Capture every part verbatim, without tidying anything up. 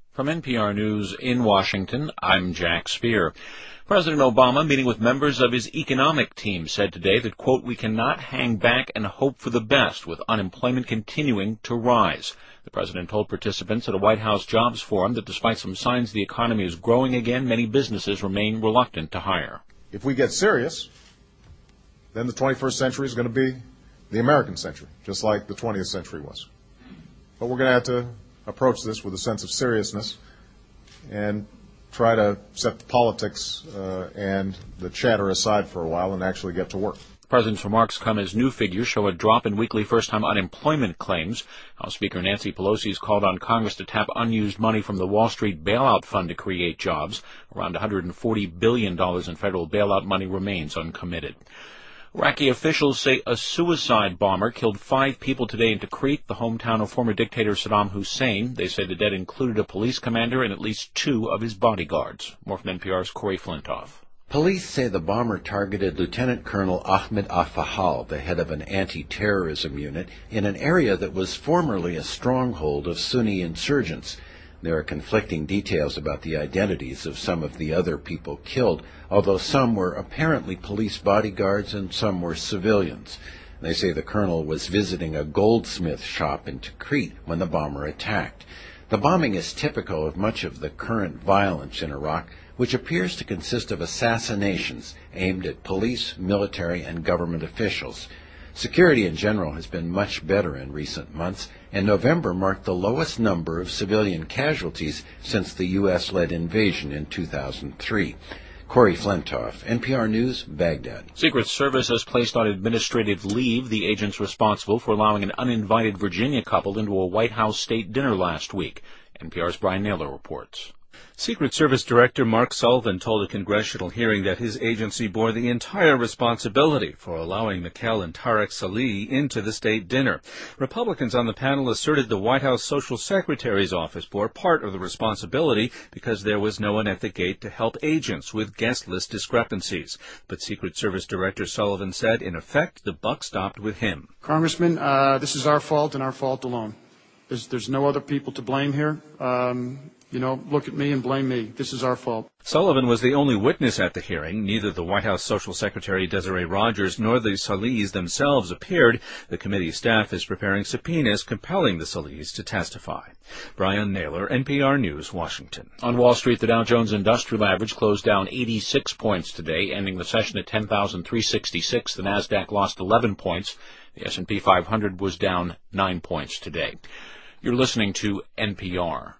From N P R News in Washington, I'm Jack Speer. President Obama, meeting with members of his economic team, said today that, quote, we cannot hang back and hope for the best with unemployment continuing to rise. The president told participants at a White House jobs forum that despite some signs the economy is growing again, many businesses remain reluctant to hire. If we get serious, then the twenty-first century is going to be the American century, just like the twentieth century was. But we're going to have to approach this with a sense of seriousness and try to set the politics uh, and the chatter aside for a while and actually get to work. The president's remarks come as new figures show a drop in weekly first-time unemployment claims. House Speaker Nancy Pelosi has called on Congress to tap unused money from the Wall Street bailout fund to create jobs. Around one hundred forty billion dollars in federal bailout money remains uncommitted. Iraqi officials say a suicide bomber killed five people today in Tikrit, the hometown of former dictator Saddam Hussein. They say the dead included a police commander and at least two of his bodyguards. More from N P R's Corey Flintoff. Police say the bomber targeted Lieutenant Colonel Ahmed Afahal, the head of an anti-terrorism unit, in an area that was formerly a stronghold of Sunni insurgents. There are conflicting details about the identities of some of the other people killed, although some were apparently police bodyguards and some were civilians. They say the colonel was visiting a goldsmith shop in Tikrit when the bomber attacked. The bombing is typical of much of the current violence in Iraq, which appears to consist of assassinations aimed at police, military, and government officials. Security in general has been much better in recent months, and November marked the lowest number of civilian casualties since the U S-led invasion in two thousand three. Corey Flintoff, N P R News, Baghdad. Secret Service has placed on administrative leave the agents responsible for allowing an uninvited Virginia couple into a White House state dinner last week. N P R's Brian Naylor reports. Secret Service Director Mark Sullivan told a congressional hearing that his agency bore the entire responsibility for allowing Mikel and Tarek Salih into the state dinner. Republicans on the panel asserted the White House Social Secretary's office bore part of the responsibility because there was no one at the gate to help agents with guest list discrepancies. But Secret Service Director Sullivan said, in effect, the buck stopped with him. Congressman, uh, this is our fault and our fault alone. There's, there's no other people to blame here. Um, You know, look at me and blame me. This is our fault. Sullivan was the only witness at the hearing. Neither the White House Social Secretary Desiree Rogers nor the Salihs themselves appeared. The committee staff is preparing subpoenas compelling the Salihs to testify. Brian Naylor, N P R News, Washington. On Wall Street, the Dow Jones Industrial Average closed down eighty-six points today, ending the session at ten thousand three hundred sixty-six. The Nasdaq lost eleven points. The S and P five hundred was down nine points today. You're listening to N P R.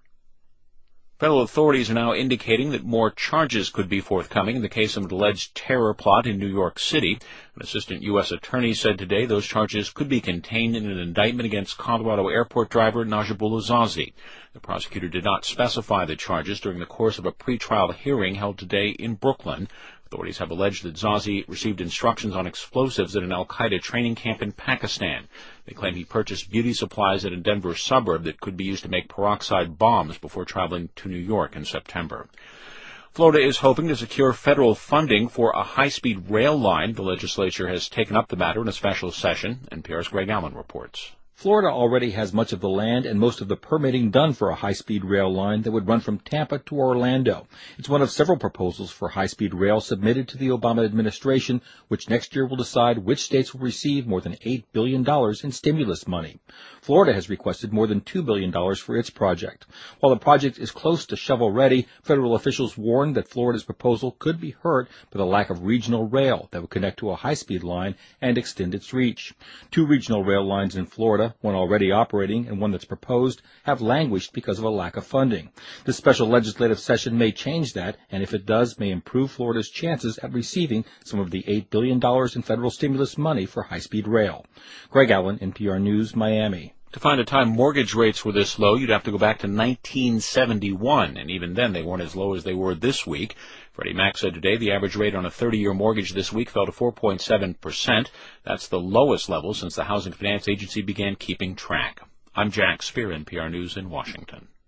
Federal authorities are now indicating that more charges could be forthcoming in the case of an alleged terror plot in New York City. An assistant U S attorney said today those charges could be contained in an indictment against Colorado airport driver Najibul Azazi. The prosecutor did not specify the charges during the course of a pretrial hearing held today in Brooklyn. Authorities have alleged that Zazi received instructions on explosives at an al-Qaeda training camp in Pakistan. They claim he purchased beauty supplies at a Denver suburb that could be used to make peroxide bombs before traveling to New York in September. Florida is hoping to secure federal funding for a high-speed rail line. The legislature has taken up the matter in a special session. N P R's Greg Allen reports. Florida already has much of the land and most of the permitting done for a high-speed rail line that would run from Tampa to Orlando. It's one of several proposals for high-speed rail submitted to the Obama administration, which next year will decide which states will receive more than eight billion dollars in stimulus money. Florida has requested more than two billion dollars for its project. While the project is close to shovel-ready, federal officials warn that Florida's proposal could be hurt by the lack of regional rail that would connect to a high-speed line and extend its reach. Two regional rail lines in Florida, one already operating and one that's proposed, have languished because of a lack of funding. This special legislative session may change that, and if it does, may improve Florida's chances at receiving some of the eight billion dollars in federal stimulus money for high-speed rail. Greg Allen, N P R News, Miami. To find a time mortgage rates were this low, you'd have to go back to nineteen seventy-one, and even then they weren't as low as they were this week. Freddie Mac said today the average rate on a thirty-year mortgage this week fell to four point seven percent. That's the lowest level since the Housing Finance Agency began keeping track. I'm Jack Speer, N P R News in Washington.